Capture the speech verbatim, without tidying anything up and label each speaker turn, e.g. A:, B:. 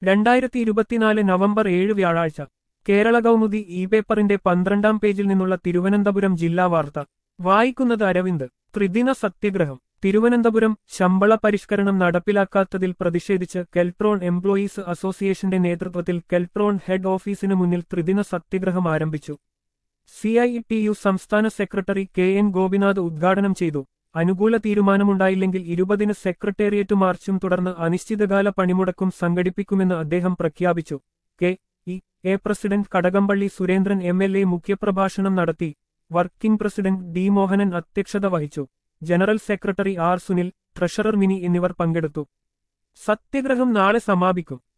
A: രണ്ടായിരത്തി ഇരുപത്തിനാല് നവംബർ ഏഴ് വ്യാഴാഴ്ച കേരള കൗമുദി ഇ പേപ്പറിന്റെ പന്ത്രണ്ടാം പേജിൽ നിന്നുള്ള തിരുവനന്തപുരം ജില്ലാ വാർത്ത വായിക്കുന്നത് അരവിന്ദ്. ത്രിദിന സത്യഗ്രഹം. തിരുവനന്തപുരം. ശമ്പള പരിഷ്കരണം നടപ്പിലാക്കാത്തതിൽ പ്രതിഷേധിച്ച് കെൽട്രോൺ എംപ്ലോയീസ് അസോസിയേഷന്റെ നേതൃത്വത്തിൽ കെൽട്രോൺ ഹെഡ് ഓഫീസിനു മുന്നിൽ ത്രിദിന സത്യഗ്രഹം ആരംഭിച്ചു. സി ഐ ടി യു സംസ്ഥാന സെക്രട്ടറി കെ എൻ ഗോപിനാഥ് ഉദ്ഘാടനം ചെയ്തു. അനുകൂല തീരുമാനമുണ്ടായില്ലെങ്കിൽ ഇരുപതിന് സെക്രട്ടേറിയറ്റ് മാർച്ചും തുടർന്ന് അനിശ്ചിതകാല പണിമുടക്കും സംഘടിപ്പിക്കുമെന്ന് അദ്ദേഹം പ്രഖ്യാപിച്ചു. K E A president Kadakampally Surendran M L A മുഖ്യപ്രഭാഷണം നടത്തി. വർക്കിംഗ് പ്രസിഡന്റ് ഡി മോഹനൻ അധ്യക്ഷത വഹിച്ചു. General secretary R Sunil, treasurer Mini എന്നിവർ പങ്കെടുത്തു. സത്യഗ്രഹം നാളെ സമാപിക്കും.